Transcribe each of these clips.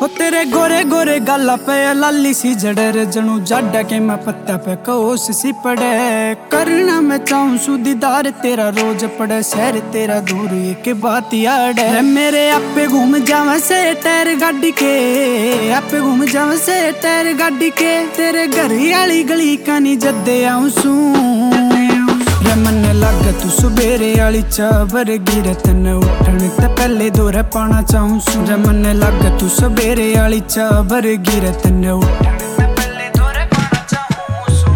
ओ तेरे गोरे गोरे गाला पे लाली सी जड़र जनू जाडा के मैं पत्ता पे कोस सी पड़े। करना मैं चाहूं सुदीदार तेरा रोज पड़े, शहर तेरा दूर एक बात याद है। मेरे आपे घूम जावा से टायर गाड़ी के, आपे घूम जावा से टायर गाड़ी के। तेरे घर वाली गली कानी जदे आऊं सू मन लग तू सुबेरे आली चाह वर्गी रतन उठन ते पहले दौरे पाना चाहूं सू। मन लग तू सुबेरे आली चाह वर्गी रतन उठन ते पहले दौरे पाना चाहूं सू।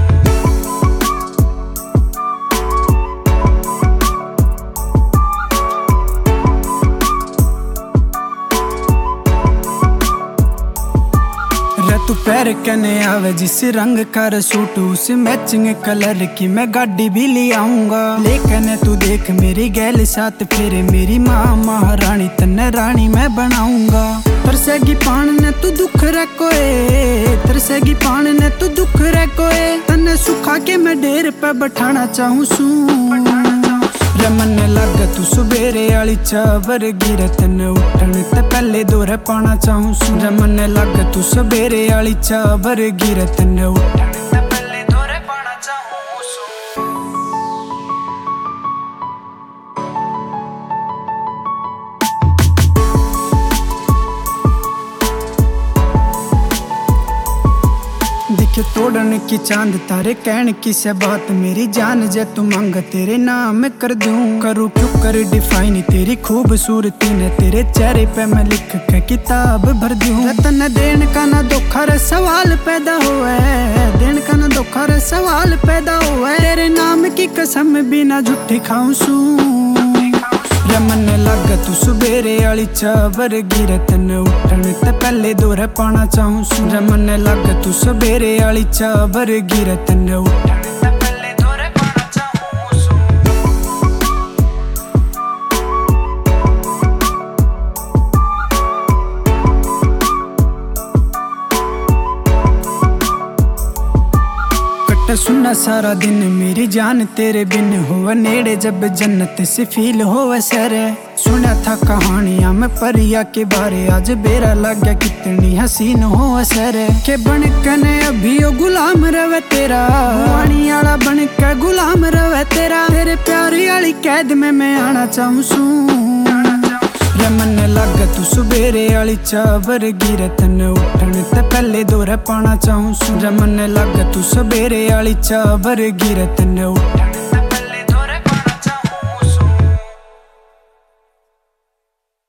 तू पैर कने आवे जिस रंग कर सूट उस मैचिंग कलर की मैं गाड़ी भी ले आऊंगा। लेकिन तू देख मेरी गैल साथ फिर मेरी माँ महारानी तन्ने रानी मैं बनाऊंगा। तरसेगी पान ने तू दुख रे कोए, तरसेगी पान ने तू दुख रे कोए। तन्ने सुखा के मैं ढेर पे बैठाना चाहूं सू। मन लग तू सुबेरे आली चाह वर्गी रतन उठन ते पहले दौरे पाना चाहूं सू। मन लग तू सुबेरे आली चाह वर्गी रतन उठन ते पहले दौरे पाना चाहूं सू। दिखे तोड़न की चांद तारे कहन की से बात मेरी जान जे तू मांग तेरे नाम कर दूं। करूँ क्यों कर डिफाइन तेरी खूबसूरती ने तेरे चेहरे पे मैं लिख के किताब भर दूं। तन्ने देन का ना धोखा रे सवाल पैदा हुआ, देन का ना धोखा रे सवाल पैदा हुआ। तेरे नाम की कसम भी ना झूठी खाऊं सू। मन लग तू सुबेरे आली चाह वर्गी रतन उठन ते पहले दौरे पाना चाहूं सू। मन लग तू सुबेरे आली चाह वर्गी रतन उठन ते पहले दौरे पाना चाहूं सू। कट सुना सारा दिन मेरी जान तेरे बिन होवे नेड़े जब जन्नत से फील होवे सरे। सुना था कहानियां में परिया के बारे आज बेरा लग गया कितनी हसीन हो सरे। के बन कने अभी ओ गुलाम रवे तेरा, वाणी आला बन के गुलाम रवे तेरा। तेरे प्यारी वाली कैद में मैं आना चाहूं सू। मन लग तू सुबेरे आली चाह वर्गी रतन उठन ते पहले दौरे पाना चाहूं सू। मन लग तू सुबेरे आली चाह वर्गी रतन उठन